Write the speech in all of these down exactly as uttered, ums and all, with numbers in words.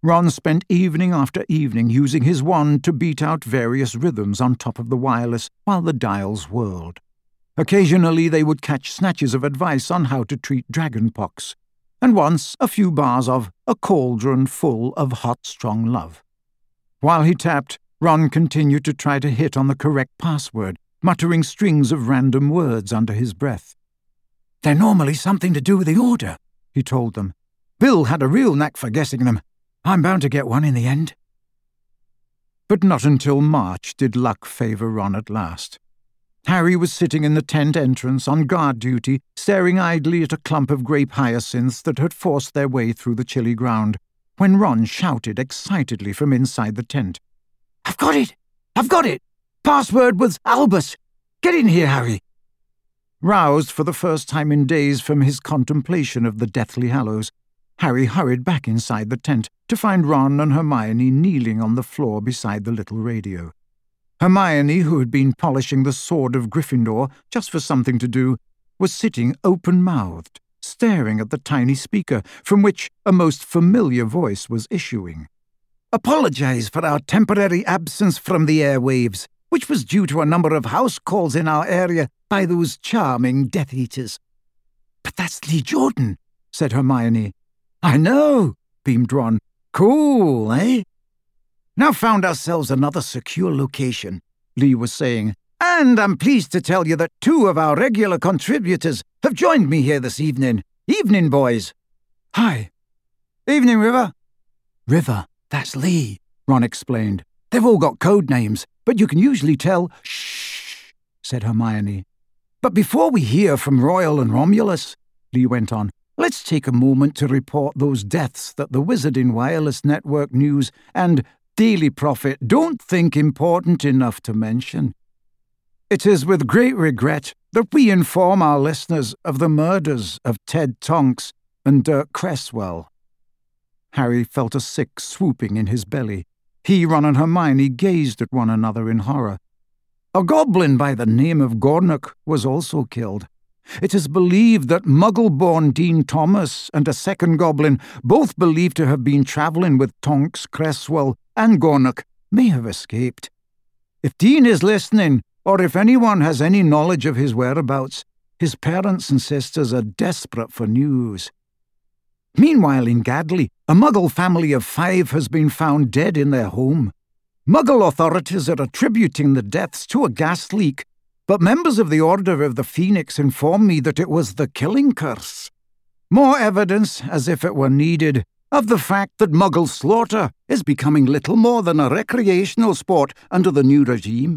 Ron spent evening after evening using his wand to beat out various rhythms on top of the wireless while the dials whirled. Occasionally they would catch snatches of advice on how to treat dragonpox, and once a few bars of A Cauldron Full of Hot Strong Love. While he tapped, Ron continued to try to hit on the correct password, muttering strings of random words under his breath. "They're normally something to do with the Order," he told them. "Bill had a real knack for guessing them. I'm bound to get one in the end." But not until March did luck favour Ron at last. Harry was sitting in the tent entrance on guard duty, staring idly at a clump of grape hyacinths that had forced their way through the chilly ground, when Ron shouted excitedly from inside the tent. "I've got it! I've got it! Password was Albus! Get in here, Harry!" Roused for the first time in days from his contemplation of the Deathly Hallows, Harry hurried back inside the tent to find Ron and Hermione kneeling on the floor beside the little radio. Hermione, who had been polishing the sword of Gryffindor just for something to do, was sitting open-mouthed, staring at the tiny speaker from which a most familiar voice was issuing. "Apologize for our temporary absence from the airwaves, which was due to a number of house calls in our area by those charming Death Eaters." "But that's Lee Jordan," said Hermione. "I know," beamed Ron. "Cool, eh?" "Now found ourselves another secure location," Lee was saying, "and I'm pleased to tell you that two of our regular contributors have joined me here this evening. Evening, boys." "Hi." "Evening, River." "River, that's Lee," Ron explained. "They've all got code names, but you can usually tell—" "Shh," said Hermione. "But before we hear from Royal and Romulus," Lee went on, "let's take a moment to report those deaths that the Wizarding Wireless Network News and Daily Prophet don't think important enough to mention. It is with great regret that we inform our listeners of the murders of Ted Tonks and Dirk Cresswell." Harry felt a sick swooping in his belly. He, Ron and Hermione gazed at one another in horror. A goblin by the name of Gornock was also killed. It is believed that Muggle-born Dean Thomas and a second goblin, both believed to have been travelling with Tonks, Cresswell, and Gornock, may have escaped. If Dean is listening, or if anyone has any knowledge of his whereabouts, his parents and sisters are desperate for news. Meanwhile, in Gadley, a Muggle family of five has been found dead in their home. Muggle authorities are attributing the deaths to a gas leak, but members of the Order of the Phoenix inform me that it was the Killing Curse. More evidence, as if it were needed, of the fact that Muggle slaughter is becoming little more than a recreational sport under the new regime.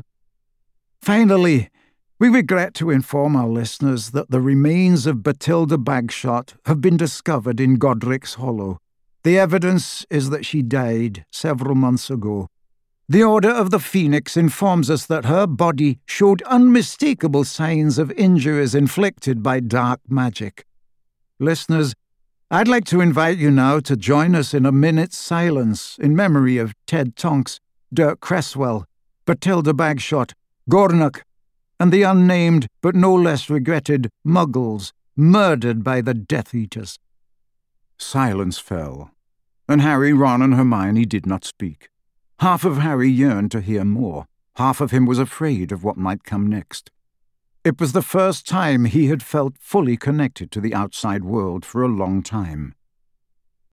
Finally, we regret to inform our listeners that the remains of Bathilda Bagshot have been discovered in Godric's Hollow. The evidence is that she died several months ago. The Order of the Phoenix informs us that her body showed unmistakable signs of injuries inflicted by dark magic. Listeners, I'd like to invite you now to join us in a minute's silence in memory of Ted Tonks, Dirk Cresswell, Bathilda Bagshot, Gornock, and the unnamed but no less regretted Muggles murdered by the Death Eaters. Silence fell, and Harry, Ron, and Hermione did not speak. Half of Harry yearned to hear more. Half of him was afraid of what might come next. It was the first time he had felt fully connected to the outside world for a long time.